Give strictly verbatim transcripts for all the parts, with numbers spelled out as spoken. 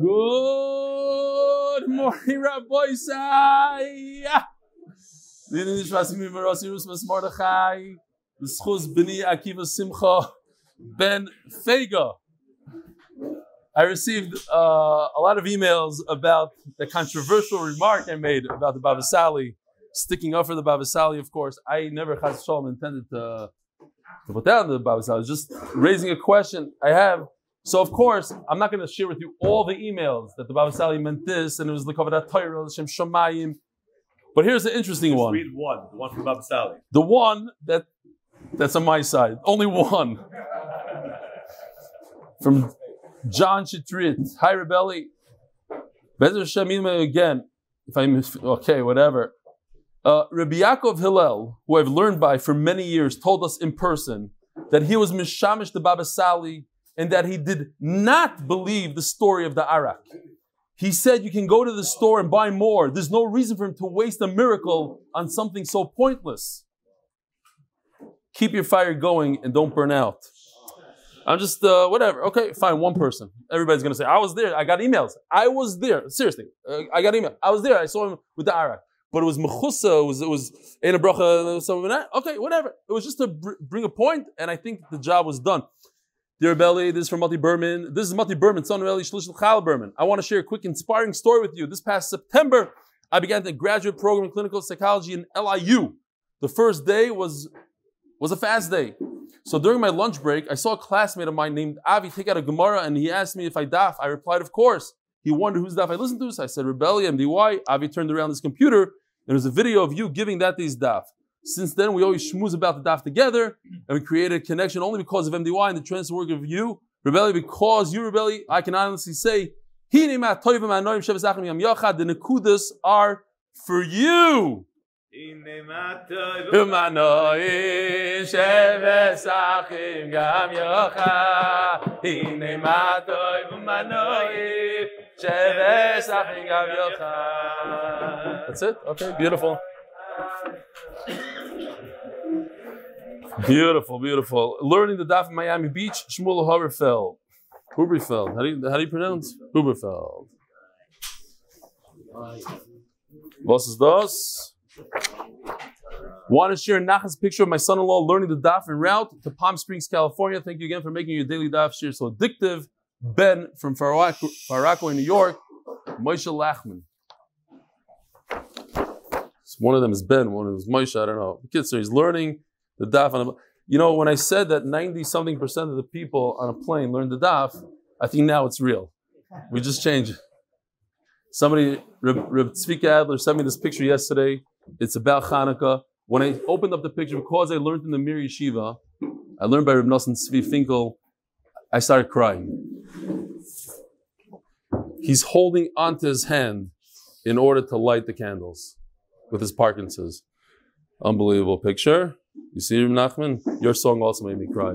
Good morning, Rabbi Sai. Didn't you ask me Merasi Rusmas Mordechai? The Schuz B'ni Akiva Simcha Ben Fega. I received uh, a lot of emails about the controversial remark I made about the Baba Sali, sticking up for the Baba Sali, of course. I never, Chas Shalom, intended to, to put down the Baba Sali. Just raising a question I have. So, of course, I'm not going to share with you all the emails that the Baba Sali meant this, and it was the Kavadat Torah, Shem Shamayim. But here's the interesting one. Read one, the one from Baba Sali. The one that that's on my side. Only one. From John Shitrit. Hi, Rebelli. Bezer Shamim again. If I'm okay, whatever. Uh, Rabbi Yaakov Hillel, who I've learned by for many years, told us in person that he was Mishamish the Baba Sali and that he did not believe the story of the Arak. He said you can go to the store and buy more. There's no reason for him to waste a miracle on something so pointless. Keep your fire going and don't burn out. I'm just, uh, whatever. Okay, fine, one person. Everybody's going to say, I was there. I got emails. I was there. Seriously, uh, I got email. I was there. I saw him with the Arak. But it was mechusa, it was, it was Eina Bracha, some of that. Okay, whatever. It was just to br- bring a point, and I think the job was done. Dear Belly, this is from Mati Berman. This is Mati Berman, son of Eli Shlish Chal Berman. I want to share a quick inspiring story with you. This past September, I began the graduate program in clinical psychology in L I U. The first day was, was a fast day. So during my lunch break, I saw a classmate of mine named Avi take out a Gemara, and he asked me if I daf. I replied, of course. He wondered whose daf I listened to, so I said, Rebelli, M D Y. Avi turned around his computer, and there was a video of you giving that to his daf. Since then, we always schmooze about the daf together, and we created a connection only because of M D Y and the transfer work of you. Rebelli, because you, Rebelli, I can honestly say, the Nekudas are for you. That's it? Okay, beautiful. Beautiful, beautiful. Learning the daf in Miami Beach, Shmuel Huberfeld. Huberfeld. How do you, how do you pronounce? Huberfeld. Was is das? Want to share Nachman's picture of my son-in-law learning the daf en route to Palm Springs, California. Thank you again for making your daily daf share so addictive. Ben from Far Rockaway, New York. Moshe Lachman. One of them is Ben, one of them is Moshe, I don't know. The kid, so he's learning the daf. On a, you know, when I said that ninety-something percent of the people on a plane learn the daf, I think now it's real. We just changed it. Somebody, Reb, Reb Tzvika Adler, sent me this picture yesterday. It's about Hanukkah. When I opened up the picture, because I learned in the Mir Yeshiva, I learned by Reb Nosson Tzvi Finkel, I started crying. He's holding onto his hand in order to light the candles with his Parkinson's. Unbelievable picture. You see, Reb Nachman? Your song also made me cry.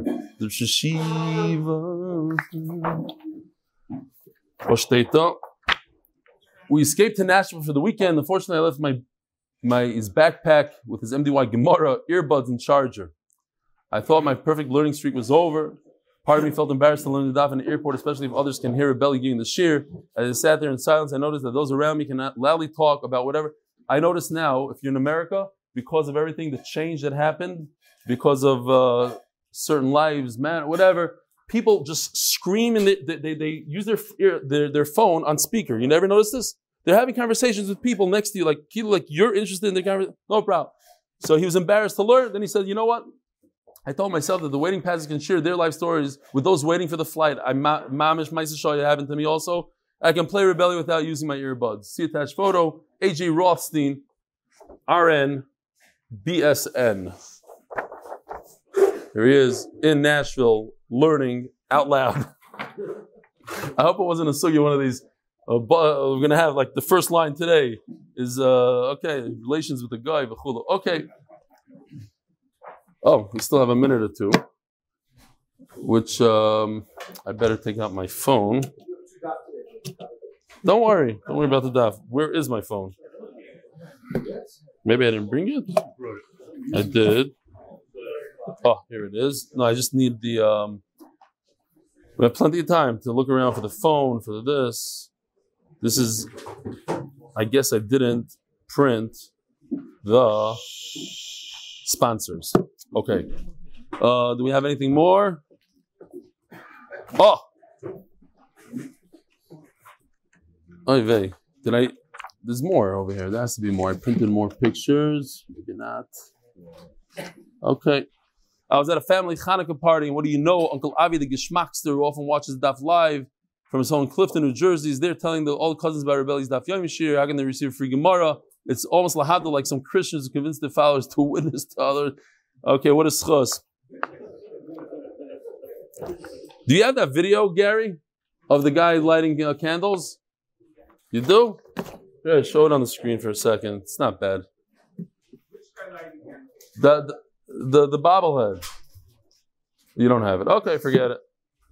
We escaped to Nashville for the weekend. Unfortunately, I left my, my his backpack with his M D Y Gemara, earbuds, and charger. I thought my perfect learning streak was over. Part of me felt embarrassed to learn the daf in the airport, especially if others can hear a belly giving the shir. As I sat there in silence, I noticed that those around me cannot loudly talk about whatever. I notice now, if you're in America, because of everything, the change that happened, because of uh, certain lives, man, whatever, people just scream and they, they, they use their, their their phone on speaker. You never notice this? They're having conversations with people next to you, like, like you're interested in the conversation. No problem. So he was embarrassed to learn. Then he said, you know what? I told myself that the waiting passengers can share their life stories with those waiting for the flight. I mamish Maisa Shaya happened to me also. I can play Rebellion without using my earbuds. See attached photo. A J Rothstein, R N, B S N. Here he is in Nashville, learning out loud. I hope it wasn't a sugi, one of these. Uh, but, uh, we're going to have like the first line today is, uh, okay, relations with the guy. Okay. Oh, we still have a minute or two, which um, I better take out my phone. Don't worry. Don't worry about the daf. Where is my phone? Maybe I didn't bring it. I did. Oh, here it is. No, I just need the... Um, we have plenty of time to look around for the phone, for this. This is, I guess I didn't print the sponsors. Okay. Uh, do we have anything more? Oh! Oy vey. Did I? There's more over here. There has to be more. I printed more pictures. Maybe not. Okay. I was at a family Hanukkah party, and what do you know? Uncle Avi, the Geschmackster, who often watches Daf Live from his home in Clifton, New Jersey, is there telling the, all the cousins about Rebelli's Daf Yom Shir. How can they receive free Gemara? It's almost lahadla, like some Christians who convince their followers to witness to others. Okay, what is schos? Do you have that video, Gary, of the guy lighting uh, candles? You do? Yeah, show it on the screen for a second. It's not bad. The the the, the bobblehead. You don't have it. Okay, forget it.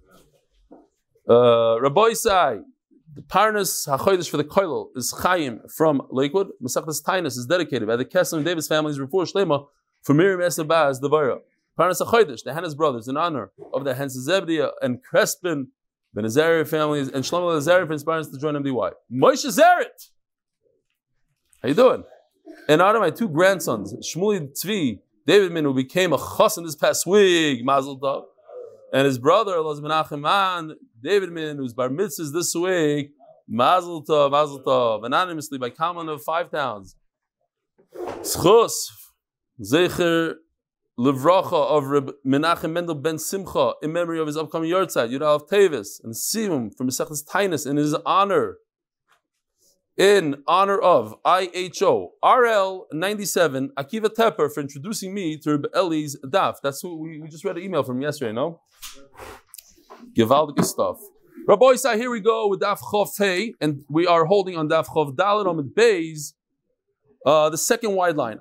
Uh, Rabbi Isai, the Parnas HaChodesh for the Koilel is Chaim from Lakewood. Masechtas Tainus is dedicated by the Kesem and Davis families Refuah Shlema for Miriam Esabaz the Vayra. Parnas HaChodesh, the Hannah's brothers, in honor of the Hans Zebdia and Crespin, the Nazariah families, and Shlomo Nazariah for inspiring us to join M D Y. Moshe Zeret! How you doing? In honor of my two grandsons, Shmuli Tzvi, David Min, who became a chassan this past week, Mazel Tov, and his brother, Elaz Menachem Man, David Min, who's bar mitzvahs this week, Mazel Tov, Mazel Tov, anonymously by common of five towns. Schus, Zecher, Livracha of Reb Menachem Mendel ben Simcha in memory of his upcoming yahrzeit, Yudal of Tevis, and Simum from Mesechus Tainus in his honor. In honor of I H O R L ninety-seven, Akiva Tepper for introducing me to Reb Eli's daf. That's who we, we just read an email from yesterday, no? Givaldic stuff. Rabbi Isai, here we go with daf Chof Hey, and we are holding on daf Chof Dalet Omid Beis. Uh, the second wide line.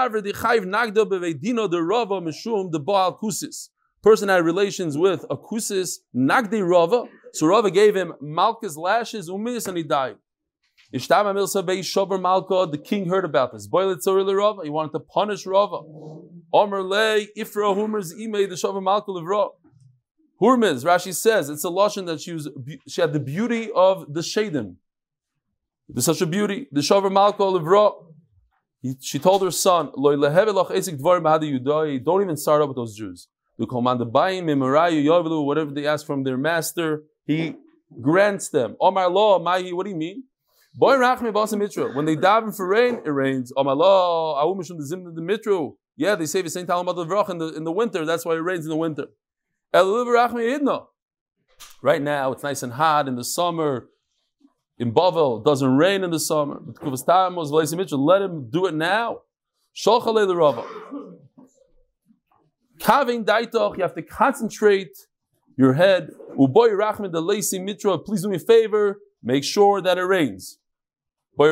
Person had relations with a kusis, nagdi Rava. So Rava gave him Malka's lashes, umis, and he died. The king heard about this. He wanted to punish Rava. Hurmez, Rashi says, it's a lashon that she was. She had the beauty of the shadim. There's such a beauty. The Shover Malka Livra. She told her son, don't even start up with those Jews. Whatever they ask from their master, he grants them. Omar law, Mahi, what do you mean? When they daven for rain, it rains. Omar law, yeah, they say the same time in the in the winter, that's why it rains in the winter. Right now, it's nice and hot in the summer. In Bavel, it doesn't rain in the summer. Let him do it now. Kaving daitoch, you have to concentrate your head. Please do me a favor, make sure that it rains. He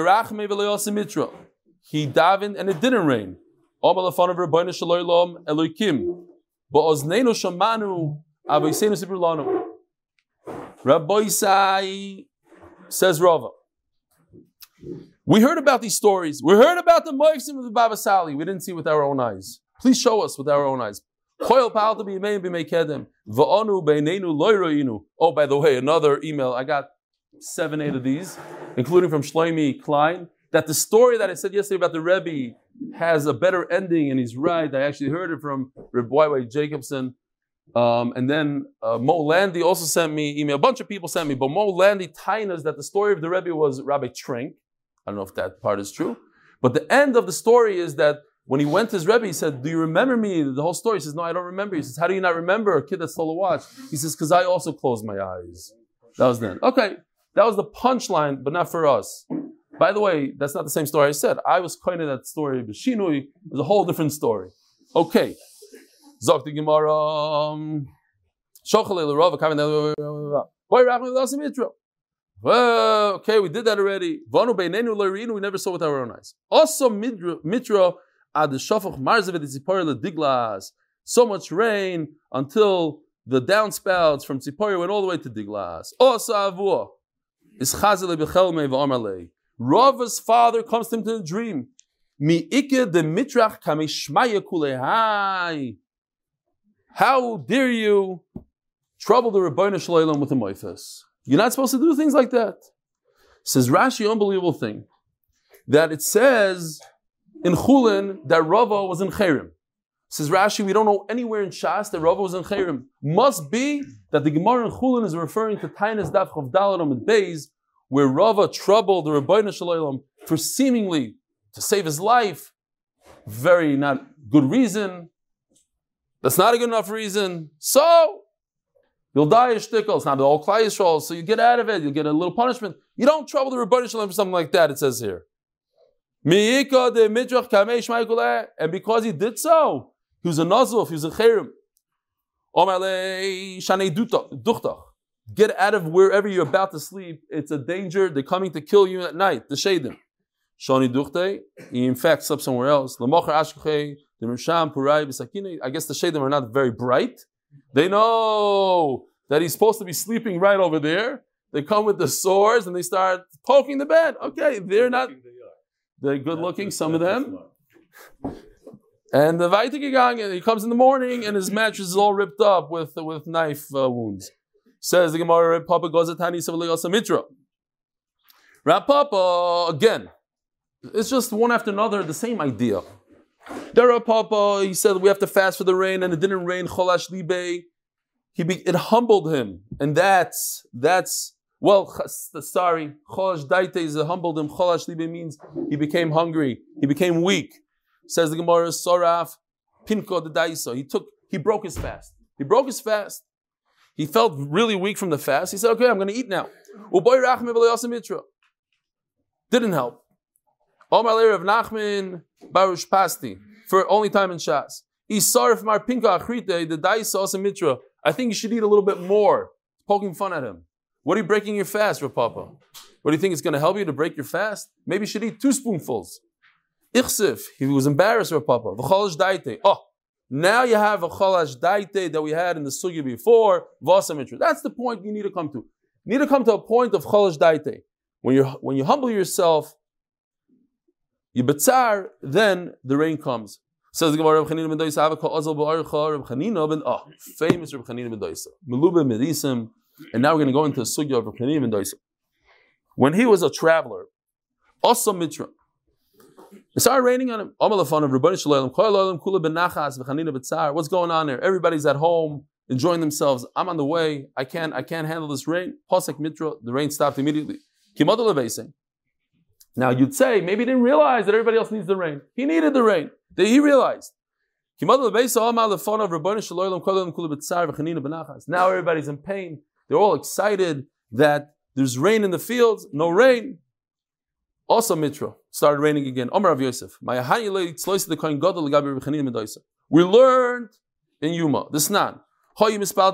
davened and it didn't rain. Rabbi Isai says Rava, we heard about these stories. We heard about the Moixim of the Baba Sali. We didn't see with our own eyes. Please show us with our own eyes. Oh, by the way, another email. I got seven, eight of these, including from Shlomi Klein, that the story that I said yesterday about the Rebbe has a better ending, and he's right. I actually heard it from Reb Y Y Jacobson. Um, and then uh, Mo Landy also sent me email. A bunch of people sent me, but Mo Landy tainas that the story of the Rebbe was Rabbi Trink. I don't know if that part is true, but the end of the story is that when he went to his Rebbe, he said, "Do you remember me?" The whole story. He says, "No, I don't remember." He says, "How do you not remember a kid that stole a watch?" He says, "Because I also closed my eyes." That was then. Okay, that was the punchline, but not for us. By the way, that's not the same story I said. I was kind of that story, but Shinui it was a whole different story. Okay. Zok the Gemara. Well, okay, we did that already. We never saw with our own eyes. Also, Mitra ad shafach marzavet Tzipori Diglas. So much rain until the downspouts from Tzipori went all the way to Diglas. Also, Avua is Chazale Bechelme v'Amarle. Rava's father comes to him to the dream. Mi ikke de mitrach kamishmaya kulehai. How dare you trouble the Rebbeinu Shalom with a moifas? You're not supposed to do things like that. Says Rashi, unbelievable thing, that it says in Chulin that Rava was in Cherem. Says Rashi, we don't know anywhere in Shas that Rava was in Cherem. Must be that the Gemara in Chulin is referring to Tainas Daf Chav Daled Amud Beis, where Rava troubled the Rebbeinu Shalom for seemingly to save his life. Very not good reason. That's not a good enough reason. So you'll die a shtickle. It's not all Klal Yisrael, so you get out of it. You'll get a little punishment. You don't trouble the Rebbeinu Shalom for something like that. It says here. And because he did so, he was a nazuf, he was a cherem. Get out of wherever you're about to sleep. It's a danger. They're coming to kill you at night. The shadim. Shani duchte. He in fact slept somewhere else. I guess the shadim are not very bright. They know that he's supposed to be sleeping right over there. They come with the swords and they start poking the bed. Okay, they're not. They're good looking, some of them. And the Vaita gegangen, he comes in the morning and his mattress is all ripped up with, with knife uh, wounds. Says the Gemara, Papa goes at Tani Savalios Mitra. Rav Papa, again, it's just one after another, the same idea. There Rav Papa, he said we have to fast for the rain and it didn't rain, Cholash Libe. He be, it humbled him. And that's, that's, well, sorry, Cholash Daite is humbled him. Cholash Libe means he became hungry, he became weak. Says the Gemara, Soraf, Pinko the Daisa. He took, he broke his fast. He broke his fast. He felt really weak from the fast. He said, okay, I'm going to eat now. Didn't help. Omar Leir of Nachman, Baruch Pasti, for only time in Shas. Isarif Mar Pinka Achrite, the Daisa Mitra. I think you should eat a little bit more. Poking fun at him. What are you breaking your fast, Rav Papa? What do you think is going to help you to break your fast? Maybe you should eat two spoonfuls. Ichsif, he was embarrassed, Rav Papa. V'cholash daite. Oh, now you have a cholash daite that we had in the sugya before. Vasa mitra. That's the point you need to come to. You need to come to a point of cholash daite. When you when you humble yourself, you betzar, then the rain comes. Says the Gemara, Reb Chanina ben Doisa, Avakal Azal ba'aricha, Reb Chanina ben oh, famous Reb Chanina ben Doisa, Melube Medisim, and now we're going to go into the sugya of Reb Chanina ben Doisa. When he was a traveler, Asa mitra. It started raining on him. What's going on there? Everybody's at home, enjoying themselves. I'm on the way. I can't, I can't handle this rain. Pasek mitra, the rain stopped immediately. Now you'd say, maybe he didn't realize that everybody else needs the rain. He needed the rain. He realized. Now everybody's in pain. They're all excited that there's rain in the fields. No rain. Also mitra. Started raining again. Omar Rav Yosef. We learned in Yuma, the Snan. I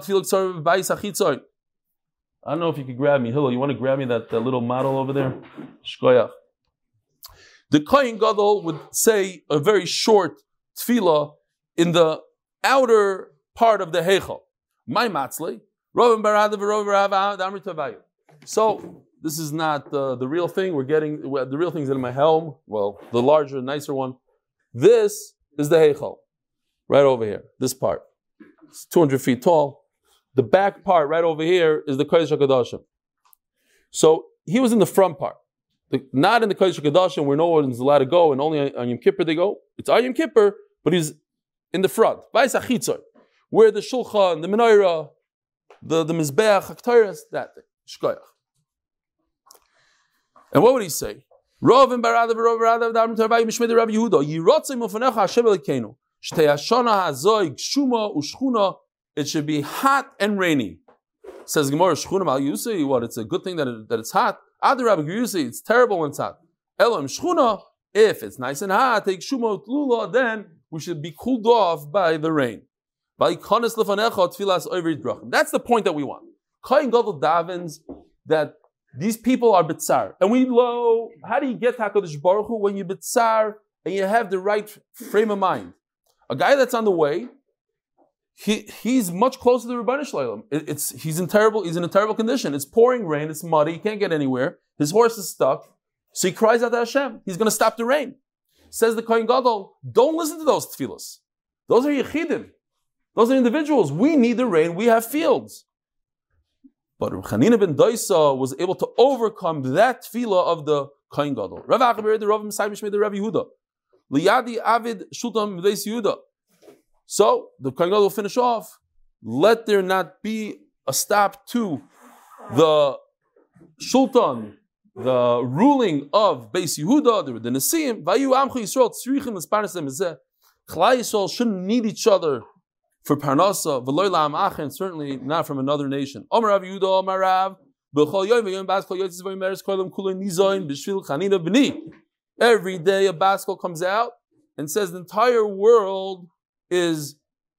don't know if you could grab me. Hillel, you want to grab me that, that little model over there? Shkoyach. The Kohen Gadol would say a very short tefillah in the outer part of the Heichal. My matzli. So, this is not uh, the real thing. We're getting, the real thing's in my helm. Well, the larger, nicer one. This is the Heichal. Right over here. This part. It's two hundred feet tall. The back part right over here is the Kodesh HaKadoshim. So, he was in the front part. The, not in the Kodesh HaKadoshim where no one's allowed to go and only on Yom Kippur they go. It's on Yom Kippur, but he's in the front. Where the Shulchan, the Menorah, the, the Mizbeach, HaKtayras, that thing. Shkoyach. And what would he say? Rav and Barada Barada Darm Tarvai Mishmei Rabbi Yehuda Yirotzim Ufanecha Hashem Elokeinu Shtei Hashana Hazoy Gshuma Ushchuna. It should be hot and rainy. Says Gemara Shchuna Mal Yusi. What? It's a good thing that it, that it's hot. Other Rabbi Yusi. It's terrible when it's hot. Elam Shchuna. If it's nice and hot, take Shuma Utlula. Then we should be cooled off by the rain. By Kones Lefanecha Tfilas Oivrit Brachim. That's the point that we want. Kohen Gadol davens that these people are bitzar. And we know, how do you get HaKadosh Baruch Hu when you bitzar and you have the right frame of mind? A guy that's on the way, he he's much closer to the Rebbeinu Shalom. It, it's he's in terrible he's in a terrible condition. It's pouring rain, it's muddy, he can't get anywhere. His horse is stuck. So he cries out to Hashem. He's going to stop the rain. Says the Kohen Gadol, don't listen to those tefillos. Those are yechidim. Those are individuals. We need the rain. We have fields. But Chanina ben Doisa was able to overcome that tefillah of the Kohen Gadol. Rav Achaber, the Rav Messiah Mishmei, the Rav Yehuda. Liyadi Avid Shultam V'Deis Yehuda. So the Kohen Gadol will finish off. Let there not be a stop to the Shultan, the ruling of Beis Yehuda, the, the Nesiim. Vayu Amcha Yisrael Tzrichim L'Sparnas Lemezeh. Chlai Yisrael shouldn't need each other for Parnasa, V'Loi La'am Achen, and certainly not from another nation. Omer Rav Yehuda, Omer Rav, B'chol Yom V'Yom Bas Kol Yotzis V'Yimeres Kolam Kulei Nizoin B'Shvil Chanina B'ni. Every day a Baskel comes out and says the entire world is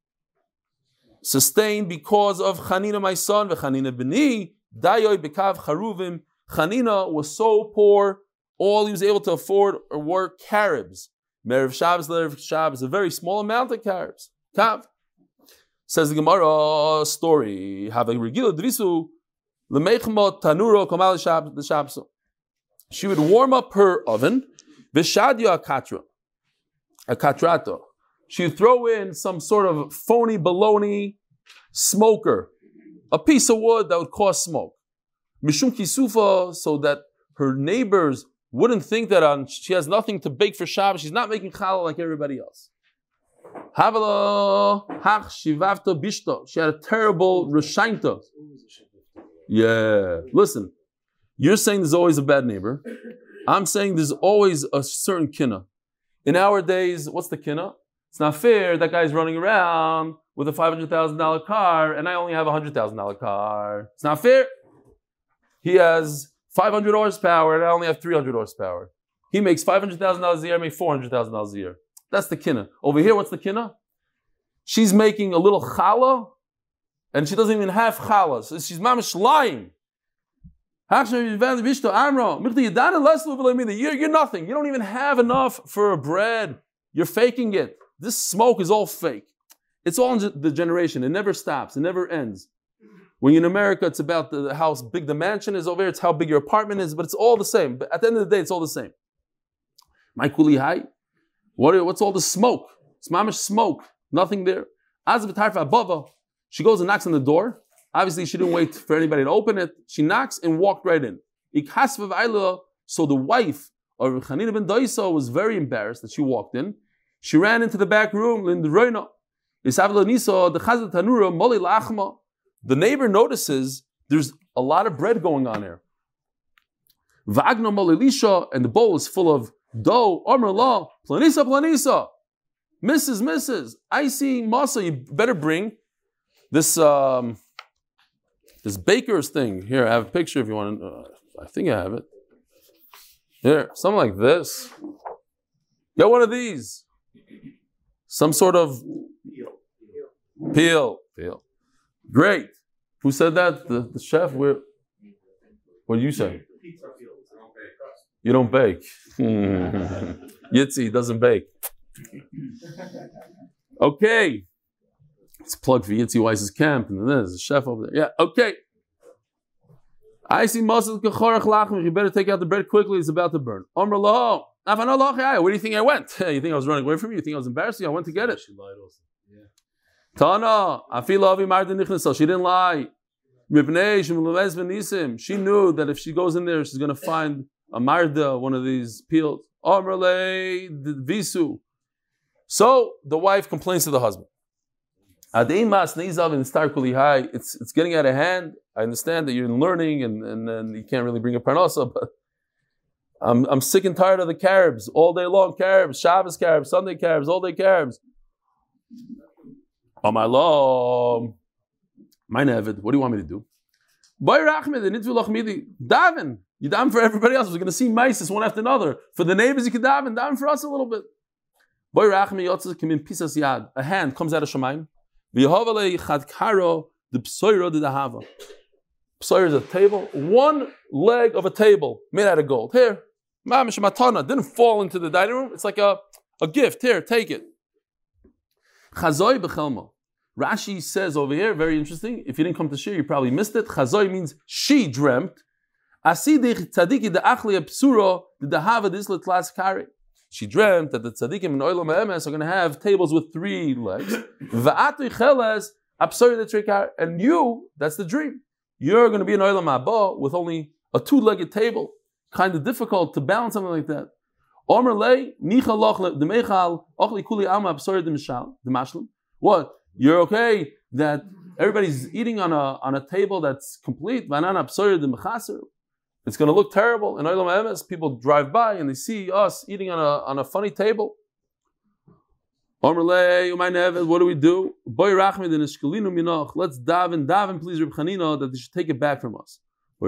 sustained because of Chanina, my son, V'Chanina B'ni, Dayoy B'Kav Charuvim. Chanina was so poor, all he was able to afford were caribs. Merev Shabbos, Lerev Shabbos, a very small amount of caribs. Kav. Says the Gemara story. Have a regular drisu lemeichmot tanuro kamal the Shabbos. She would warm up her oven. V'shadia katra, a katrato. She would throw in some sort of phony baloney smoker, a piece of wood that would cause smoke. Mishum kisufa, so that her neighbors wouldn't think that on, she has nothing to bake for Shabbos. She's not making challah like everybody else. Havala hach shivavta bishta. She had a terrible reshainta. Yeah. Listen, you're saying there's always a bad neighbor. I'm saying there's always a certain kinna. In our days, what's the kinna? It's not fair. That guy's running around with a five hundred thousand dollars car and I only have a one hundred thousand dollars car. It's not fair. He has five hundred horsepower and I only have three hundred horsepower. He makes five hundred thousand dollars a year, I make four hundred thousand dollars a year. That's the kinna. Over here, what's the kinna? She's making a little challah, and she doesn't even have challah. So she's mamish lying. You're, you're nothing. You don't even have enough for bread. You're faking it. This smoke is all fake. It's all in the generation. It never stops. It never ends. When you're in America, it's about the how big the mansion is. Over here, it's how big your apartment is. But it's all the same. But at the end of the day, it's all the same. My kuli hai. What, what's all the smoke? It's mamish smoke. Nothing there. She goes and knocks on the door. Obviously, she didn't wait for anybody to open it. She knocks and walked right in. So the wife of Chanina ben Doisa was very embarrassed that she walked in. She ran into the back room. The neighbor notices there's a lot of bread going on here. And the bowl is full of dough. Amr la, planisa, planisa. Missus Missus I see masa. You better bring this um, this baker's thing. Here, I have a picture if you want to. Uh, I think I have it. Here, something like this. Get one of these. Some sort of peel. Peel. Great. Who said that? The, the chef? Where? What do you say? You don't bake. Yitzi doesn't bake. Okay. It's plugged for Yitzi Weiss's camp, and there's a chef over there. Yeah, okay. I see Mosel Kechorach Lachem. You better take out the bread quickly. It's about to burn. Omer lo. Where do you think I went? You think I was running away from you? You think I was embarrassing you? I went to get it. She lied also. Yeah. Tana. Afilavi Martin Nichnesel. She didn't lie. She knew that if she goes in there, she's going to find a marda, one of these peels. Omerle visu. So the wife complains to the husband. It's it's getting out of hand. I understand that you're learning and, and, and you can't really bring a parnasa, but I'm I'm sick and tired of the caribs all day long. Caribs, Shabbos caribs, Sunday caribs, all day caribs. Oh my Lord, my nevid. What do you want me to do? Daven. You daven for everybody else. We're going to see mice one after another. For the neighbors, you can daven. Daven for us a little bit. A hand comes out of Shemaim. The psoira de dahava. Psoira is a table. One leg of a table made out of gold. Here. Mamish matana. Didn't fall into the dining room. It's like a, a gift. Here, take it. Chazoi bechelma. Rashi says over here, very interesting. If you didn't come to shir, you probably missed it. Chazoi means she dreamt. Asidich tzadiki de achli psuro de dahava dislet las kari. She dreamt that the tzadikim in Olam HaEmes are going to have tables with three legs. And you, that's the dream. you're going to be an Olam Haba with only a two-legged table. Kind of difficult to balance something like that. What? You're okay that everybody's eating on a on a table that's complete. It's going to look terrible. In Olam Emes, people drive by and they see us eating on a on a funny table. What do we do? Let's daven, daven, please, Reb Chanina, that they should take it back from us.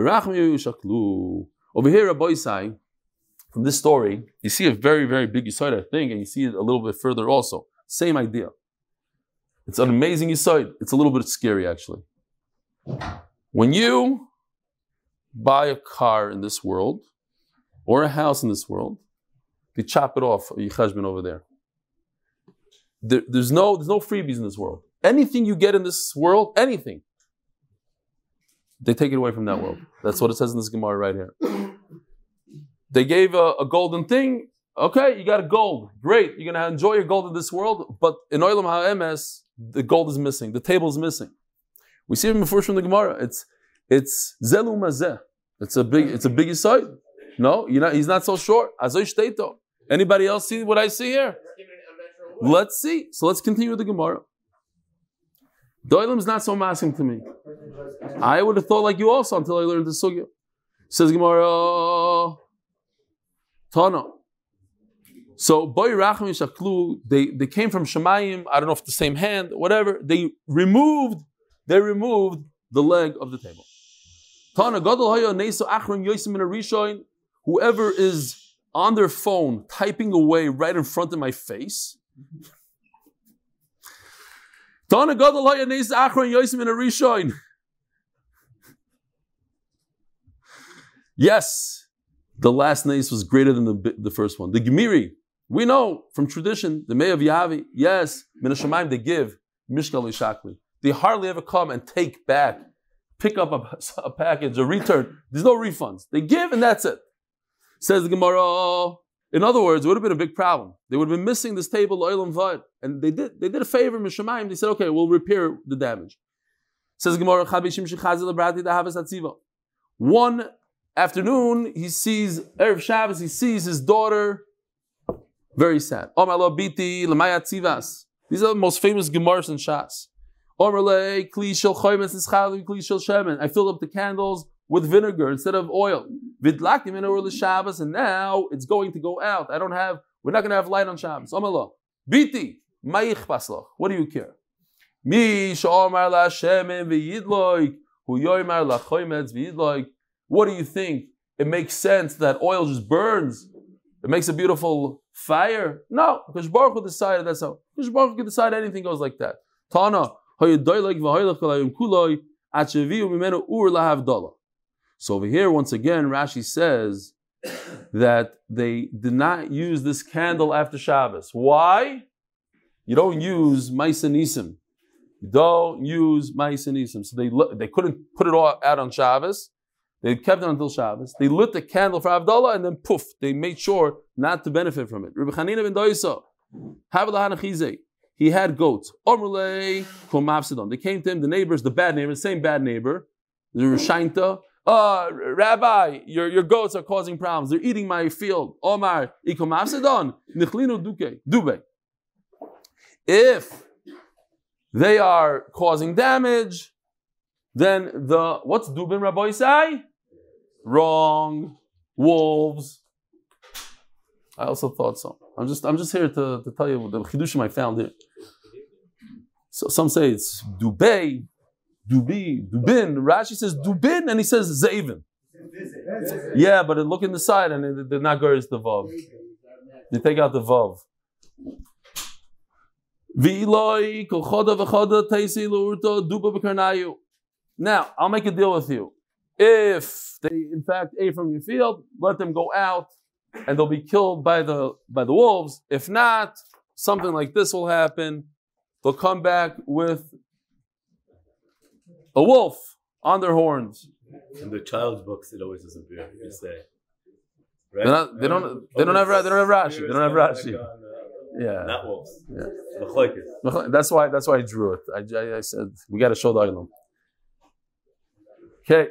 Over here, Rabbi Isai, from this story, you see a very, very big Yisod, I think, and you see it a little bit further also. Same idea. It's an amazing Yisod. It's a little bit scary, actually. When you buy a car in this world, or a house in this world, they chop it off, a yichashbin over there. there. There's no, there's no freebies in this world. Anything you get in this world, anything, they take it away from that world. That's what it says in this Gemara right here. They gave a, a golden thing. Okay, you got a gold. Great. You're going to enjoy your gold in this world. But in Olam HaEmes, the gold is missing. The table is missing. We see it before from the Gemara. It's it's zelu mazeh. It's a big it's a big side. No, you're not, he's not so short. Azoy shteito. Anybody else see what I see here? Let's see. So let's continue with the Gemara. Doilim is not so masking to me. I would have thought like you also until I learned the sugya. Says Gemara, Tana. So boy rachmi shaklu, they they came from Shemayim. I don't know if the same hand, whatever. They removed, they removed the leg of the table. Tana gadol haya neiso achron yosim in a rishoin. Whoever is on their phone typing away right in front of my face. Tana gadol haya neiso achron yosim in a rishoin. Yes, the last nace was greater than the, the first one. The Gemiri, we know from tradition, the May of Yahavi, yes, Min HaShamayim, they give Mishkal Ishakli. They hardly ever come and take back, pick up a, a package, a return. There's no refunds. They give and that's it. Says the Gemara. In other words, it would have been a big problem. They would have been missing this table, Oilam Vad. And they did They did a favor, Min HaShamayim. They said, okay, we'll repair the damage. Says the Gemara, one afternoon, he sees, Erev Shabbos, he sees his daughter, very sad. Omar lo biti l'mayat tzivas. These are the most famous Gemaras in Shas. Omar le kli shel choymes nischal kli shel shemen. I filled up the candles with vinegar instead of oil. Vidlakti min or l'Shabbos, and now it's going to go out. I don't have, we're not going to have light on Shabbos. Omar lo biti mayich pasloch. What do you care? Mi she'omar la shemen v'yidloik hu yoymar la choymes v'yidloik. What do you think? It makes sense that oil just burns. It makes a beautiful fire. No, because Baruch Hu decided that's how. Because Baruch Hu decided anything goes like that. Tana, so over here, once again, Rashi says that they did not use this candle after Shabbos. Why? You don't use Ma'aseh Nisim. You don't use Ma'aseh Nisim. So they they couldn't put it all out on Shabbos. They kept it until Shabbos. They lit the candle for Havdalah and then poof, they made sure not to benefit from it. Rabbi Chanina ben Doisa, he had goats. They came to him, the neighbors, the bad neighbor, the same bad neighbor, the Rishainta. Uh, Rabbi, your, your goats are causing problems. They're eating my field. Omar, if they are causing damage, then the, what's Dubin, Rabbi say? Wrong. Wolves. I also thought so. I'm just I'm just here to, to tell you the chidushim I found here. So some say it's Dubei, Dubi, Dubin. Rashi says Dubin and he says Zavin. Yeah, but look in the side and it, they're not going to the vav. They take out the vav. Now, I'll make a deal with you. If they, in fact, ate from your field, let them go out, and they'll be killed by the by the wolves. If not, something like this will happen. They'll come back with a wolf on their horns. In the child's books, it always disappears. You say, right? Not, they don't. They don't have. They don't have Rashi. They don't have Rashi. Yeah. Not wolves. Yeah. That's why. That's why I drew it. I, I, I said we got to show the Olam. Okay.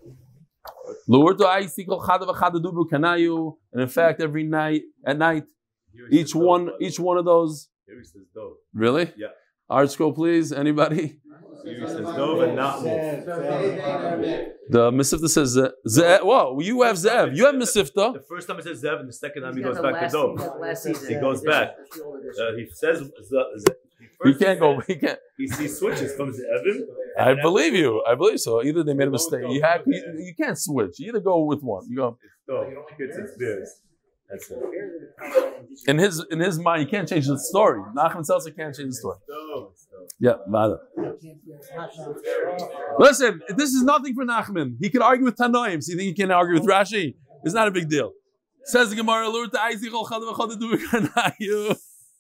And in fact, every night at night, each one, each one of those. Here he says dove. Really? Yeah. Art scroll, please. Anybody? Here he says dove and not wolf. The Mesivta says Zev. Whoa, you have Zev. You have Mesivta. The first time it says Zev, and the second time he He's got goes the back to last- dove. last season. He goes back. Uh, he says Z- Z- He first can't go. says- He can't. He, he switches from Zevim. I believe you. I believe so. Either they made a mistake. You have. You, you can't switch. You either go with one. You go. It's dove. It's its beers. That's it. In his in his mind, you can't change the story. Nachman Seltzer can't change the story. Dove. It's dove. Yeah, Mada. Listen, this is nothing for Nachman. He can argue with Tanoim. So you think he can argue with Rashi? It's not a big deal. Says the Gemara, Lur ta'ayzi chol chad v'chad du v'karnayu.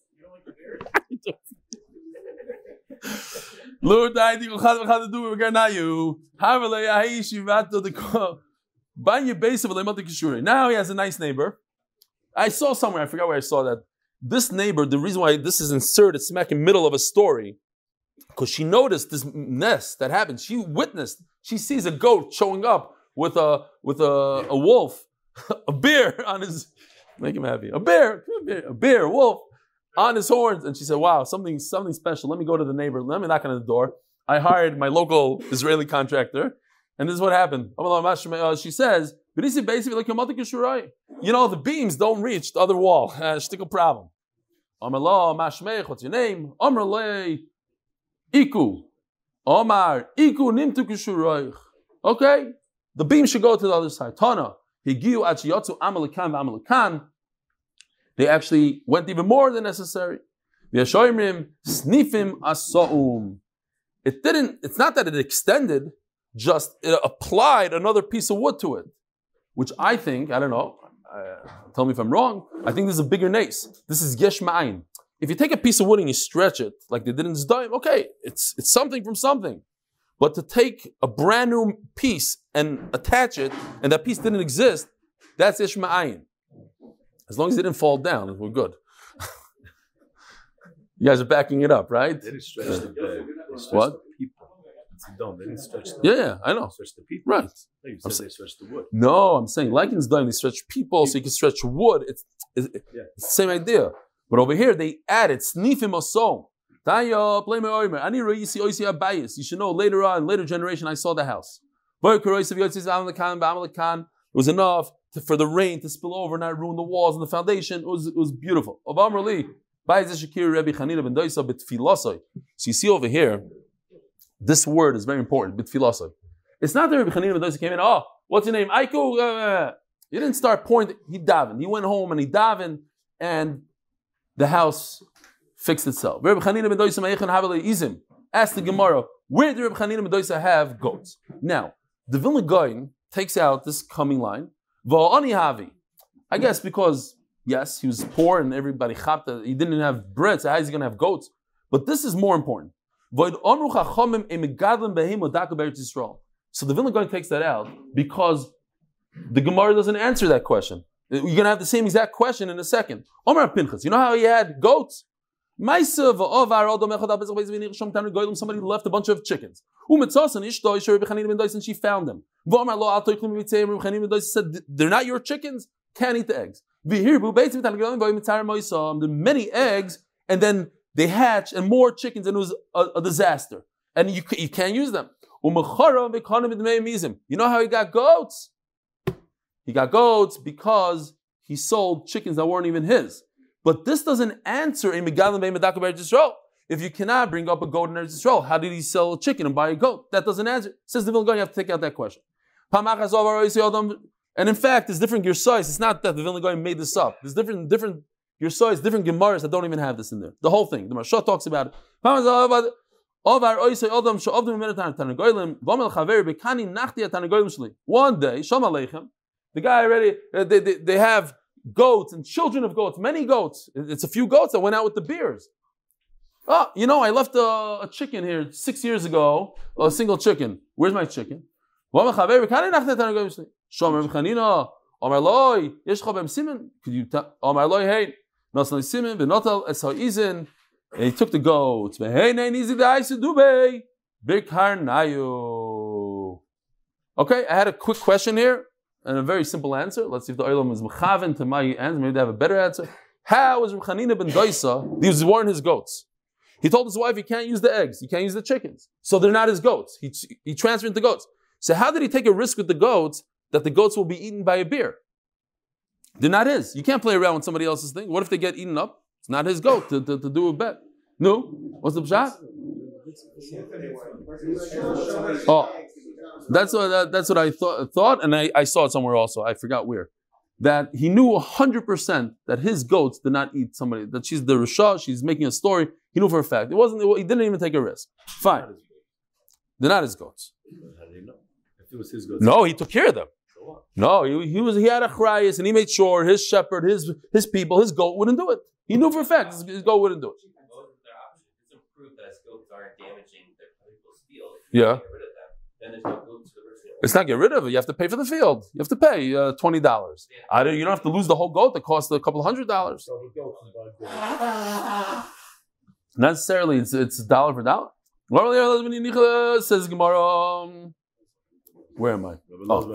Lur ta'ayzi chol chad v'chad du v'karnayu. Havelei ahi shivato deko. Banya base of Leimati Kishuri. Now he has a nice neighbor. I saw somewhere, I forgot where I saw that. This neighbor, the reason why this is inserted smack in the middle of a story, because she noticed this nest that happened. She witnessed, she sees a goat showing up with a with a, a wolf, a bear on his, make him happy, a bear, a bear, a bear, a wolf on his horns. And she said, wow, something, something special. Let me go to the neighbor. Let me knock on the door. I hired my local Israeli contractor. And this is what happened. She says, you know, the beams don't reach the other wall. Shtickle problem. What's your name? Iku. Omar. Iku nimtu kishuroich. Okay? The beam should go to the other side. Tana. Higiu achiyotsu amalekan v'amalekan. They actually went even more than necessary. V'yashoimrim snifim asoum. It didn't, it's not that it extended, just it applied another piece of wood to it. Which I think, I don't know, uh, tell me if I'm wrong, I think this is a bigger nace. This is yesh ma'ayin. If you take a piece of wood and you stretch it, like they did in Zdaim, okay, it's it's something from something. But to take a brand new piece and attach it, and that piece didn't exist, that's yesh ma'ayin. As long as it didn't fall down, we're good. You guys are backing it up, right? They didn't stretch the, they stretched What? the people. It's a dome. They didn't stretch the Yeah, yeah, I know. stretch the people. Right. No, you I'm said sa- they stretched the wood. No, I'm saying like in Zdaim, they stretch people so you can stretch wood. It's, it's, Yeah. it's the same idea. But over here, they added snifim osom. You should know later on, later generation, I saw the house. It was enough to, for the rain to spill over, not ruin the walls and the foundation. It was, it was beautiful. So you see over here, this word is very important. It's not that Rabbi Chanina ben Dosa came in, oh, what's your name? Aiku. Uh, he didn't start pointing. He davened. He went home and he davened, and the house fixed itself. Rabbi Chanina ben Dosa ma'echan havele izim. Ask the Gemara, where did Rabbi Chanina ben Dosa have goats? Now, the Vilna Gaon takes out this coming line. Va'ani havi. I guess because, yes, he was poor and everybody chapta, he didn't have bread, so how is he going to have goats? But this is more important. So the Vilna Gaon takes that out because the Gemara doesn't answer that question. You're going to have the same exact question in a second. Omar Pinchas, you know how he had goats? Somebody left a bunch of chickens. And she found them. Said, they're not your chickens, can't eat the eggs. There are many eggs, and then they hatch, and more chickens, and it was a, a disaster. And you, you can't use them. You know how he got goats? He got goats because he sold chickens that weren't even his. But this doesn't answer a Megalim Bey Medaka B'Eretz Yisrael. If you cannot bring up a goat in Eretz Yisrael, how did he sell a chicken and buy a goat? That doesn't answer. Says the Vilna Gaon, you have to take out that question. And in fact, there's different Gersais. It's not that the Vilna Gaon made this up. There's different different Gersais, different Gemaras that don't even have this in there. The whole thing. The Marsha talks about it. One day, Shalom Aleichem, the guy already, they, they, they have goats and children of goats, many goats. It's a few goats that went out with the beers. Oh, you know, I left a, a chicken here six years ago, a single chicken. Where's my chicken? Could you tell? Hey, and he took the goats. Okay, I had a quick question here and a very simple answer. Let's see if the Olam is mechaven to my answer. Maybe they have a better answer. How was Reb Chanina ben Doisa? He was warning his goats. He told his wife he can't use the eggs, he can't use the chickens, so they're not his goats. He he transferred into goats. So how did he take a risk with the goats that the goats will be eaten by a bear? They're not his. You can't play around with somebody else's thing. What if they get eaten up? It's not his goat to, to, to do a bet. No, what's the pshat? Oh, that's what that, that's what I thought, thought, and I, I saw it somewhere also. I forgot where. That he knew a hundred percent that his goats did not eat somebody. That she's the Rasha. She's making a story. He knew for a fact. It wasn't. He didn't even take a risk. Fine. They're not his goats. How did he know? If it was his goats. No, he took care of them. No, he, he was. He had a chrayas, and he made sure his shepherd, his his people, his goat wouldn't do it. He knew for a fact his, his goat wouldn't do it. It's a proof that his goats aren't damaging the people's field. Yeah. Get rid of them. Then there's no goats to the field. It's not get rid of it. You have to pay for the field. You have to pay uh, twenty dollars. I don't. You don't have to lose the whole goat that costs a couple of hundred dollars. Not necessarily. It's it's dollar for dollar. Says Gemara. Where am I? Oh.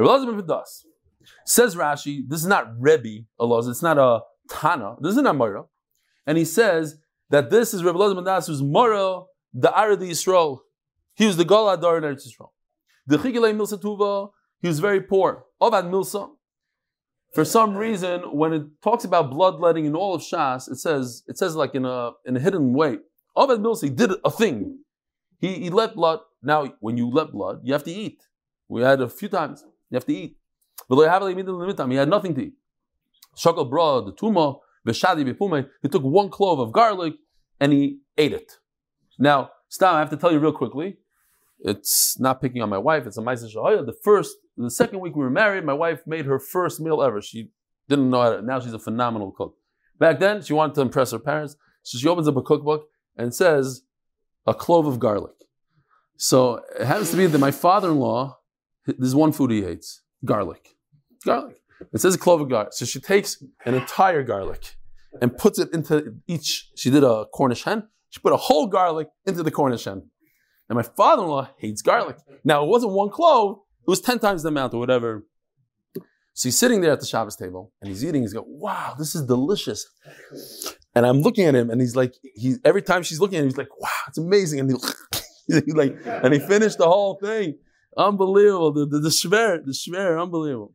Says Rashi, this is not Rebbe Elazar, it's not a Tana, this is an Amora. And he says that this is Rebbe Elazar ben Das, who's Mora, the Arad Yisrael. He was the Gal Adar in Eretz Yisrael. The Chigilei Milsa Tuva, he was very poor. Ovad Milsa. For some reason, when it talks about bloodletting in all of Shas, it says it says like in a in a hidden way. Ovad Milsa, he did a thing. He, he let blood. Now, when you let blood, you have to eat. We had a few times. You have to eat. He had nothing to eat. Shakal bra, the tuma, v'shadi b'pume. He took one clove of garlic and he ate it. Now, stop. I have to tell you real quickly. It's not picking on my wife. It's a ma'aseh shahaya. The first, the second week we were married, my wife made her first meal ever. She didn't know how to. Now she's a phenomenal cook. Back then, she wanted to impress her parents, so she opens up a cookbook and says a clove of garlic. So it happens to be that my father-in-law, there's one food he hates: garlic. Garlic. It says a clove of garlic. So she takes an entire garlic and puts it into each. She did a Cornish hen. She put a whole garlic into the Cornish hen. And my father-in-law hates garlic. Now, it wasn't one clove. It was ten times the amount or whatever. So he's sitting there at the Shabbos table and he's eating. He's going, wow, this is delicious. And I'm looking at him and he's like, he, every time she's looking at him, he's like, wow, it's amazing. And he, he's like, and he finished the whole thing. Unbelievable. The, the, the shver, the shver, unbelievable.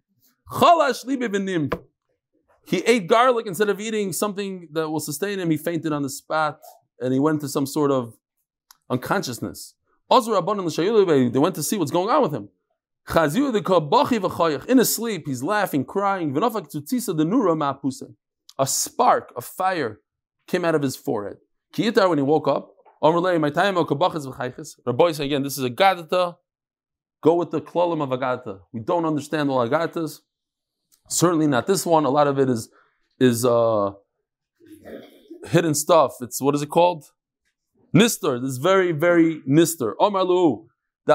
He ate garlic instead of eating something that will sustain him. He fainted on the spot and he went to some sort of unconsciousness. They went to see what's going on with him. In his sleep, he's laughing, crying. A spark of fire came out of his forehead. When he woke up, Rabbi said again, this is a gadata. Go with the klolim of Agadata. We don't understand all Agatas. Certainly not this one. A lot of it is is uh, hidden stuff. It's, what is it called? Nister. This is very, very nister. Omarlu.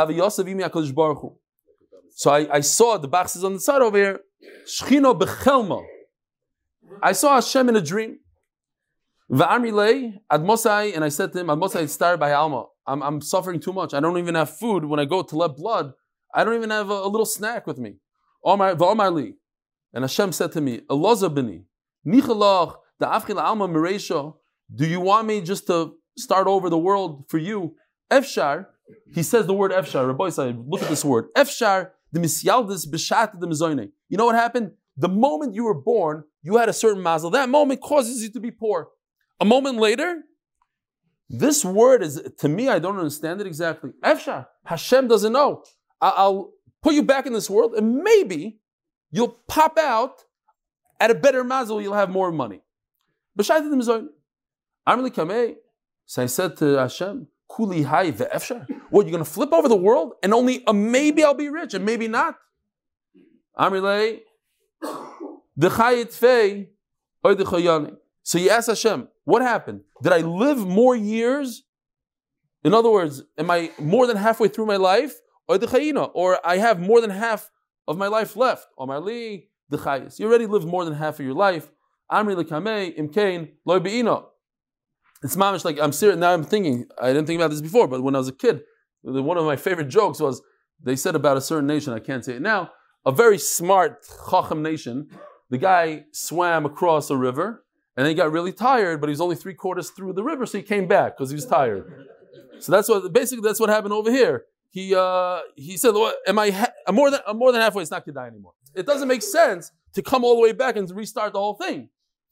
So I, I saw, the box is on the side over here. Shchino bechelma. I saw Hashem in a dream. Va'amrilei admosai, and I said to him, admosai star by alma. I'm, I'm suffering too much. I don't even have food when I go to let blood. I don't even have a, a little snack with me. Va'amarli. And Hashem said to me, Elazar b'ni, nichalach da'afchil alma mereisha. Do you want me just to start over the world for you? Efshar. He says the word Efshar. Rabbi said, look at this word. Efshar, the misyaldis b'shat the mizoyne. You know what happened? The moment you were born, you had a certain mazel. That moment causes you to be poor. A moment later, this word is, to me, I don't understand it exactly. Efshar. Hashem doesn't know. I'll put you back in this world and maybe you'll pop out at a better mazel, you'll have more money. B'shat the mizoyne. Amrli kamei. So I said to Hashem, Kuli hai ve'efshar. What, you're going to flip over the world and only uh, maybe I'll be rich and maybe not? Amrilei, d'chayit fei or d'chayani. So you ask Hashem, what happened? Did I live more years? In other words, am I more than halfway through my life? Or d'chayina? Or I have more than half of my life left? Omarli, d'chayis. You already lived more than half of your life. Amri l'kamei imkein loy be'ina. It's mamish like, I'm serious, now I'm thinking, I didn't think about this before, but when I was a kid, one of my favorite jokes was, they said about a certain nation, I can't say it now, a very smart Chacham nation. The guy swam across a river and then he got really tired, but he was only three quarters through the river, so he came back because he was tired. So that's what basically that's what happened over here. He uh, he said, well, "Am I? Ha- I'm more than I'm more than halfway. It's not Kedai anymore. It doesn't make sense to come all the way back and to restart the whole thing."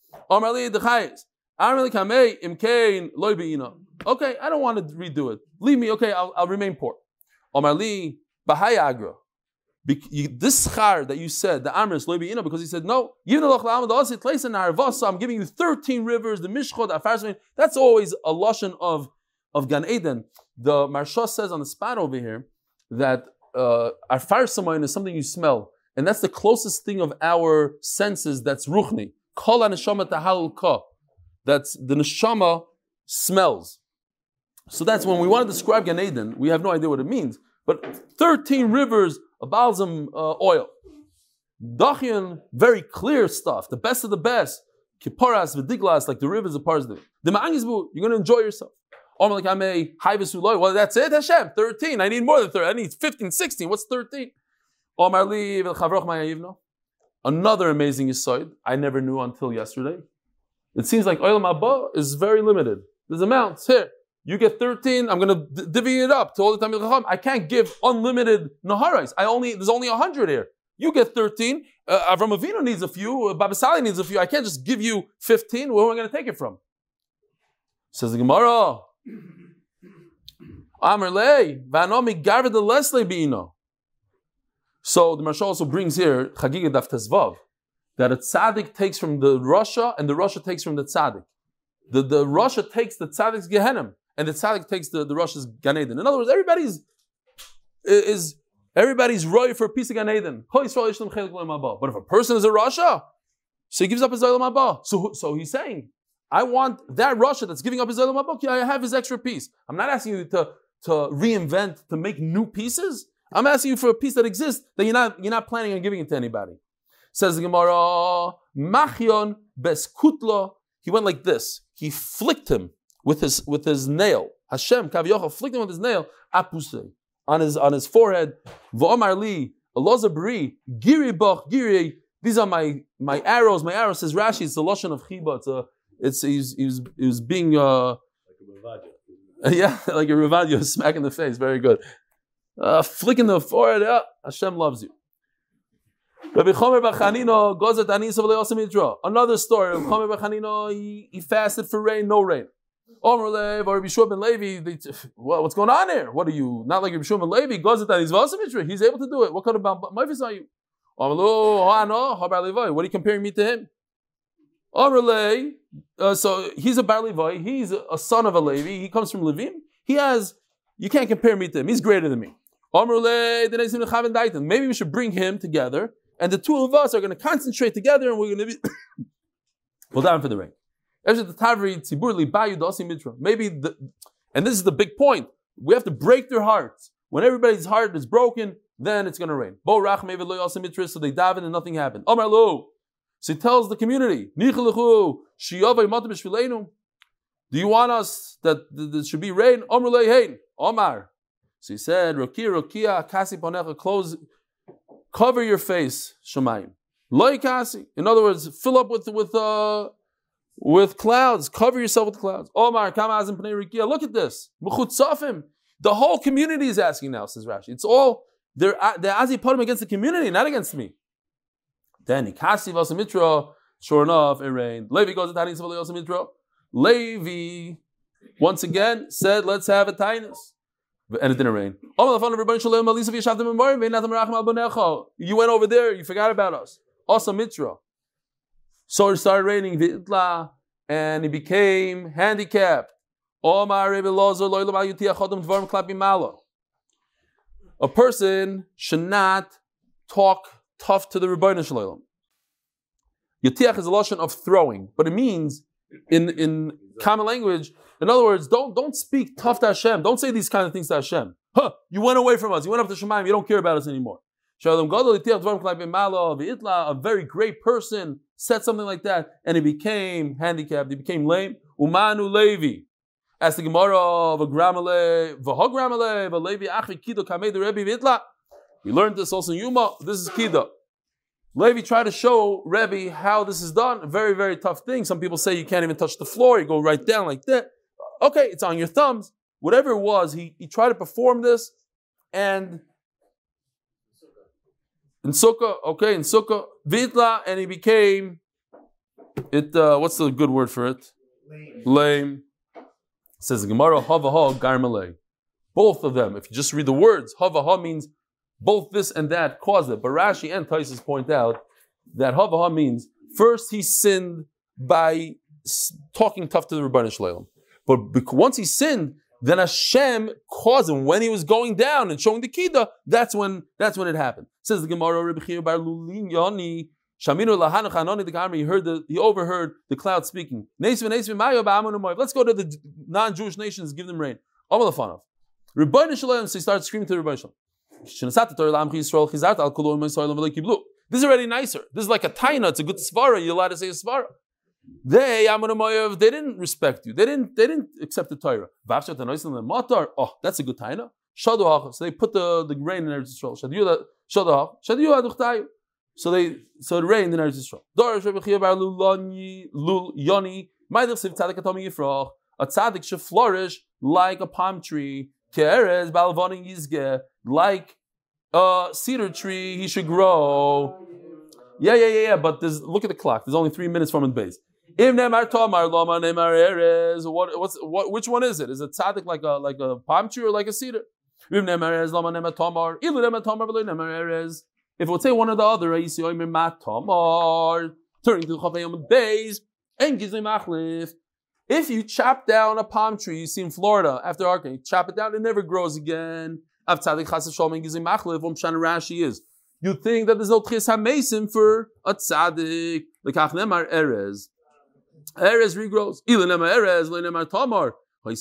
Okay, I don't want to redo it. Leave me. Okay, I'll, I'll remain poor. This schar that you said, the Amris loy because he said no. So I'm giving you thirteen rivers. The Mishchot, Afar. That's always a lashon of of Gan Eden. The Marsha says on the spot over here that uh, Afar Samoin is something you smell, and that's the closest thing of our senses that's ruchni. Kol neshama tahalul ka. That's the neshama smells. So that's when we want to describe Gan Eden, we have no idea what it means. But thirteen rivers of balsam uh, oil. Dachian, very clear stuff, the best of the best. Kiparas, Vidiglas, like the rivers of Parsdi. The Ma'angizbu, you're going to enjoy yourself. Well, that's it, Hashem, thirteen. I need more than thirteen. I need fifteen, sixteen. What's thirteen? Another amazing Yisoid I never knew until yesterday. It seems like Oil Mabba is very limited. There's amounts here. You get thirteen, I'm going to d- divvy it up to all the time. I can't give unlimited Naharais. I only, there's only one hundred here. You get thirteen. Uh, Avram Avinu needs a few. Uh, Baba Sali needs a few. I can't just give you fifteen. Where am I going to take it from? Says the Gemara. Amr lei vanomi garved the lesle bino. So the Marsha also brings here Chagiga Daf Tezvav that a tzaddik takes from the Rasha and the Rasha takes from the tzaddik. The the Rasha takes the tzaddik's Gehenim and the tzaddik takes the the Rasha's Gan Eden. In other words, everybody's is everybody's roy for a piece of Gan Eden. But if a person is a Rasha, so he gives up his Olam Haba. So so he's saying, I want that Rasha that's giving up his Olam Haba. I have his extra piece. I'm not asking you to to reinvent, to make new pieces. I'm asking you for a piece that exists that you're not you're not planning on giving it to anybody. Says the Gemara, Machyon beskutlo. He went like this. He flicked him with his with his nail. Hashem Kav flicked him with his nail. Apuse on his on his forehead. V'omar li Elazar b'ri giri bach giri. These are my my arrows. My arrows, says Rashi. It's the lashon of chiba. It's a it's he's he was he was being uh like a yeah like a Ravadia, smack in the face. Very good. Uh, flicking the forehead. Yeah, Hashem loves you. Rabbi Chomer bar Chanina goes at Anisa v'le'osem idra. Another story. Rabbi Chomer bar Chanina, he, he fasted for rain, no rain. Omer Lev or Rabbi Shua ben Levi, they, well, what's going on here? What are you? Not like Rabbi Shua ben Levi goes at Anisa v'le'osem idra. He's able to do it. What kind of ma'ifis are you? Omer Lo, Ha'ano, Ha'bar Levi. What are you comparing me to him? Omer Le, uh, so he's a Bar Levi. He's a, a son of a Levi. He comes from Levim. He has. You can't compare me to him. He's greater than me. Maybe we should bring him together, and the two of us are going to concentrate together, and we're going to be well down for the rain. Maybe the, and this is the big point. We have to break their hearts. When everybody's heart is broken, then it's going to rain. So they daven and nothing happened. So he tells the community, do you want us that there should be rain? Omar. So he said, Rokia, Rokia, Kasi Ponecha, close, cover your face, Shemayim. Loi Kasi. In other words, fill up with with uh, with clouds. Cover yourself with clouds. Omar, Kamazim Pnei Rokia. Look at this. Mechutzafim. The whole community is asking now, says Rashi. It's all, they're, they're azipodim against the community, not against me. Then, Kasi Vasamitra, sure enough, it rained. Levi goes to Tanis Vasamitra. Levi, once again, said, let's have a tainus. And it didn't rain. You went over there, you forgot about us. Also Mitra. So it started raining, and he became handicapped. A person should not talk tough to the Rebbeinu Shalom. Yatiach is a lotion of throwing, but it means in, in common language, in other words, don't, don't speak tough to Hashem. Don't say these kind of things to Hashem. Huh, you went away from us. You went up to Shemaim. You don't care about us anymore. A very great person said something like that, and he became handicapped. He became lame. Umanu Levi. As the Gemara of a Gramale, V'ho Gramale, V'levi Achri Kido Kamei the Rebbe Vitla. We learned this also in Yuma. This is Kida. Levi tried to show Rebbe how this is done. A very, very tough thing. Some people say you can't even touch the floor. You go right down like that. Okay, it's on your thumbs. Whatever it was, he, he tried to perform this. And in Sukkah, okay, in Sukkah, Vitla, and he became, it. Uh, what's the good word for it? Lame. Lame. Says the Gemara, Havaha, Garmalei. Both of them, if you just read the words, Havaha means both this and that caused it. But Rashi and Taisus point out that Havaha means first he sinned by talking tough to the Rebbeinu Shalom. But once he sinned, then Hashem caused him when he was going down and showing the Kida. That's when that's when it happened. Says the Gemara, Rebbe Chia bar Lulin Yoni, Shaminu Lahanu Chanoni the Gamri. He heard the he overheard the cloud speaking. Let's go to the non-Jewish nations, give them rain. Amalafanov. Rebbeinu Shalom, so he starts screaming to the Rebbeinu Shalom. This is already nicer. This is like a taina. It's a good svara. You're allowed to say a svara. They, they didn't respect you. They didn't. They didn't accept the Torah. Oh, that's a good taina. So they put the, the rain in Eretz Yisrael. So they so it rained in Eretz Yisrael. A tzaddik should flourish like a palm tree. Like a cedar tree, he should grow. Yeah, yeah, yeah, yeah. But there's, look at the clock. There's only three minutes from his base. What, what's, what, which one is it? Is it tzaddik like a like a palm tree or like a cedar? If it would say one or the other, turning to the Chafayim base and gives me machlif. If you chop down a palm tree, you see in Florida after Arkan, you chop it down, it never grows again. Rashi is. You think that there's no tchias hamesim for a tzaddik. Like Achnemar Erez. Erez regrows. Ilenemar Erez, Lenemar Tamar.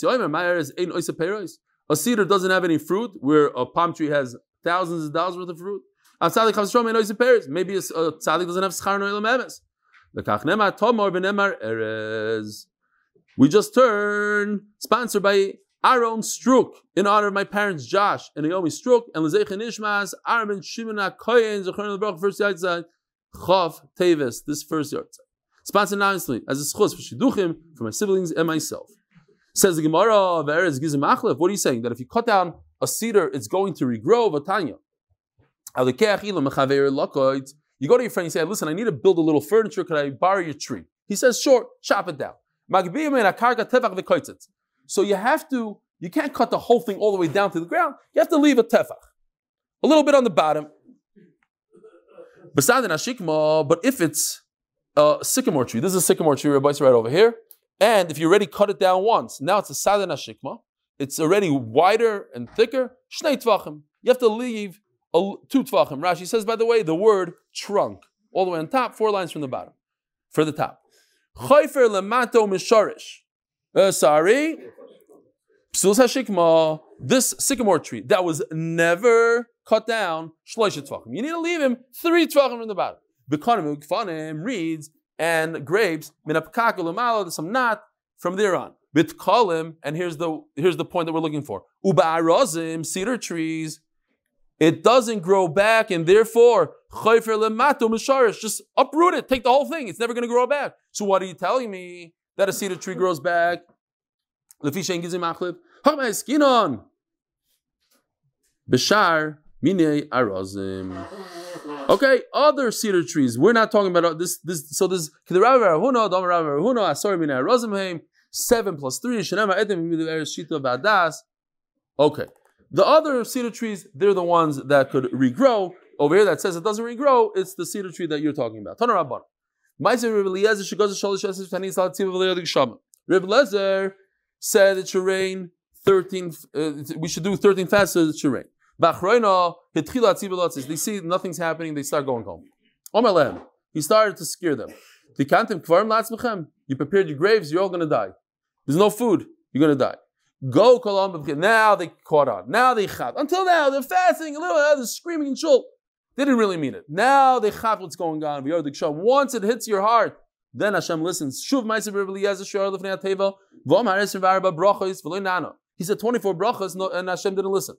A cedar doesn't have any fruit, where a palm tree has thousands of dollars worth of fruit. Maybe a tzaddik doesn't have schar no emes. Like Achnemar Tamar v'nemar Erez. We just turned, sponsored by Aaron Struk, in honor of my parents Josh and Naomi Struk, and Lezeichen Ishmas, Armin Shimon HaKoyen, Zechron Lebrach, first Yahtzai, Chav Teves, this first Yahtzai. Sponsored anonymously as a schus for Shidduchim, for my siblings and myself. Says the Gemara of Erez Gizim Achlef, what are you saying? That if you cut down a cedar, it's going to regrow, Vatanya. You go to your friend and say, listen, I need to build a little furniture, could I borrow your tree? He says, sure, chop it down. So you have to, you can't cut the whole thing all the way down to the ground. You have to leave a tefach. A little bit on the bottom. But if it's a sycamore tree, this is a sycamore tree, Rabbi, right over here. And if you already cut it down once, now it's a sadan hashikma. It's already wider and thicker. Shnei tvachim. You have to leave a, two tvachim. Rashi says, by the way, the word trunk. All the way on top, four lines from the bottom. For the top. Chayfer lemato misharish. Uh, sorry. Psuls hashikma. This sycamore tree that was never cut down. Shloisha tvachim. You need to leave him three tvachim from the bottom. B'kanim ukfanim reads and grapes minapkaku lemalo. There's some knot from there on. Bitkalim, and here's the here's the point that we're looking for. Uba'arozim, cedar trees. It doesn't grow back, and therefore chayfer lemato misharish. Just uproot it. Take the whole thing. It's never going to grow back. So what are you telling me? That a cedar tree grows back? Lefisha gizim achlib. Hamay skinon. Bishar minei arozim. Okay, other cedar trees. We're not talking about this. This so this Rav Huna, Dam Rav Huna, Asor minei arozim heim. Seven plus three. Shenema edim midu eres shita vadas. Okay. The other cedar trees, they're the ones that could regrow. Over here that says it doesn't regrow, it's the cedar tree that you're talking about. Tana Rabban. Reb Lezer said it should rain thirteen, uh, we should do thirteen fasts so it should rain. They see nothing's happening, they start going home. He started to scare them. You prepared your graves, you're all going to die. There's no food, you're going to die. Go Kolam. Now they caught on. Now they chat. Until now, they're fasting a little, they're screaming in shul. They didn't really mean it. Now they chat what's going on. Once it hits your heart, then Hashem listens. Shuv Ma'aser Reb Eliezer Shor Lefnei HaTeva. V'om Ha'aser V'arba Brachos V'lo Nano. He said twenty-four brachos, no, and Hashem didn't listen.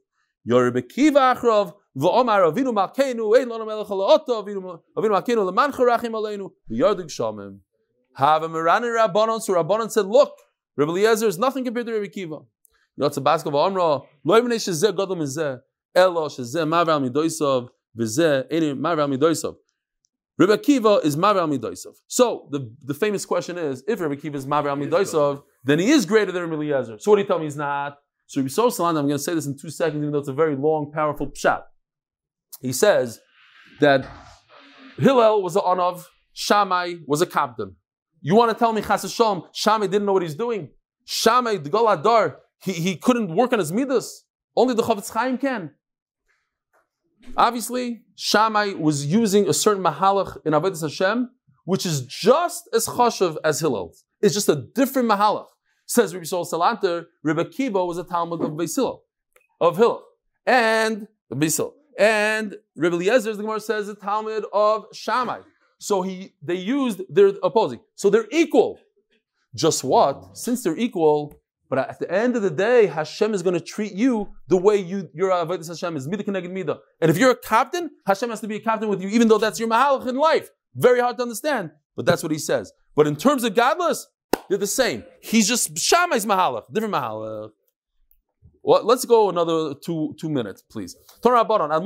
Yor Bekiva Achrov, V'omar Avinu Malkeinu, Ein Lano Melech Halaoto, Avinu Malkeinu Leman Charachim Aleinu, V'yardu Gshamim. Have a Meranin Rabbanon, so Rabbanon said, look, Rebbe Eliezer is nothing compared to Rebbe Kiva. Yotze Baskov Amra, Lo Yivnei Shezeh Gadol Mizeh, Elo Shezeh Mavar Midoisov, V'zeh Ein Mavar Midoisov. Rebbe Kiva is Mavar Midoisov. So, the, the famous question is, if Rebbe Kiva is Mavar Midoisov, then he is greater than Rebbe Eliezer. So what do you tell me he's not? So Rebbe Yisrael Salant, I'm going to say this in two seconds, even though it's a very long, powerful pshat. He says that Hillel was an Anav, Shammai was a captain. You want to tell me Chas Hashem, Shammai didn't know what he's doing? Shammai, the Gol Adar, he, he couldn't work on his midas. Only the Chavetz Chaim can. Obviously, Shammai was using a certain mahalach in Avodas Hashem, which is just as chashav as Hillel. It's just a different mahalach. Says Rebbe Yisrael Salanter, Rebbe Kiva was a Talmud of Beis Hillel, of Hillel, and Beis Hillel. And Rebbe Eliezer, the Gemara says, a Talmud of Shammai. So he, they used, they're opposing. So they're equal. Just what? Since they're equal, but at the end of the day, Hashem is going to treat you the way you, your Avodas Hashem is. Midah k'neged midah. And if you're a captain, Hashem has to be a captain with you, even though that's your mahalach in life. Very hard to understand, but that's what he says. But in terms of godless, they're the same. He's just Shammai's mahalach, different mahalach. Well, let's go another two two minutes, please. How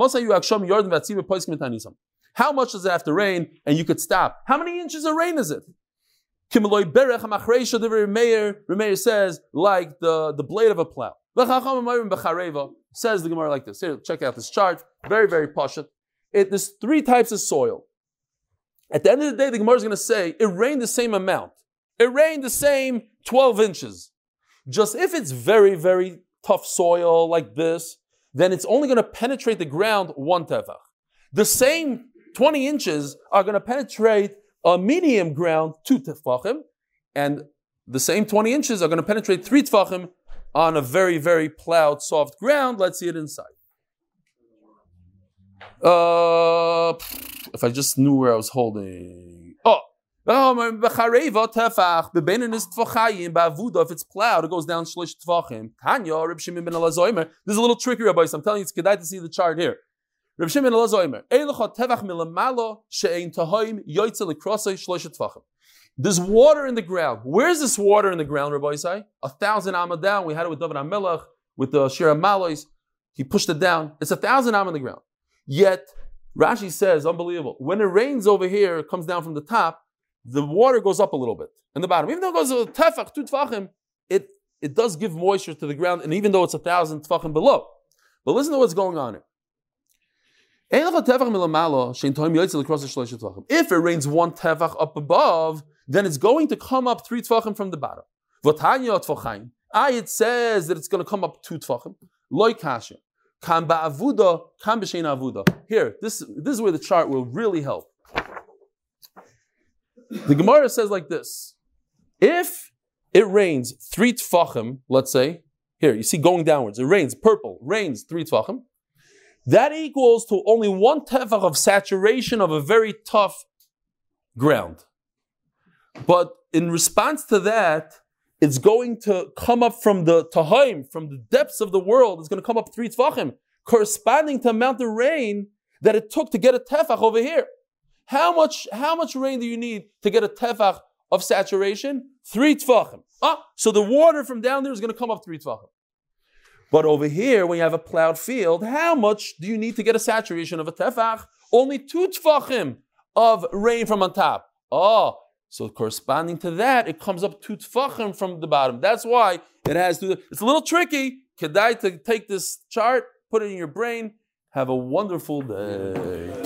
much does it have to rain and you could stop? How many inches of rain is it? Remeir says, like the, the blade of a plow. Says the Gemara like this. Here, check out this chart. Very, very pashut. It, there's three types of soil. At the end of the day, the Gemara is going to say, it rained the same amount. It rained the same twelve inches. Just if it's very, very tough soil like this, then it's only going to penetrate the ground one tefach. The same twenty inches are going to penetrate a medium ground, two tefachim, and the same twenty inches are going to penetrate three tefachim on a very, very plowed, soft ground. Let's see it inside. Uh, if I just knew where I was holding. Oh, if it's plowed, it goes down shlish tefachim. Tanya, Reb Shimon ben Elazar. This is a little tricky, Rabbi. So I'm telling you, it's kedai to see the chart here. Reb Shimon ben Elazar. There's water in the ground. Where's this water in the ground, Rabbi Isai? A thousand amma down. We had it with David HaMelech, with the Shira Malois. He pushed it down. It's a thousand amma in the ground. Yet, Rashi says, unbelievable. When it rains over here, it comes down from the top, the water goes up a little bit in the bottom. Even though it goes a tefach, two tefachim, it, it does give moisture to the ground, and even though it's a thousand tefachim below. But listen to what's going on here. If it rains one tefach up above, then it's going to come up three tefachim from the bottom. It says that it's going to come up two tefachim. Loi kasha. Kam ba'avuda, kam b'shein avuda. Here, this, this is where the chart will really help. The Gemara says like this. If it rains three tefachim, let's say, here, you see going downwards, it rains, purple, rains three tefachim, that equals to only one tefach of saturation of a very tough ground. But in response to that, it's going to come up from the Tahaim, from the depths of the world, it's going to come up three tefachim, corresponding to the amount of rain that it took to get a tefach over here. How much, how much rain do you need to get a tefach of saturation? Three tefachim. Ah, so the water from down there is going to come up three tefachim. But over here, when you have a plowed field, how much do you need to get a saturation of a tefach? Only two tefachim of rain from on top. Oh, so corresponding to that, it comes up two tefachim from the bottom. That's why it has to. It's a little tricky. Kedai to take this chart, put it in your brain. Have a wonderful day.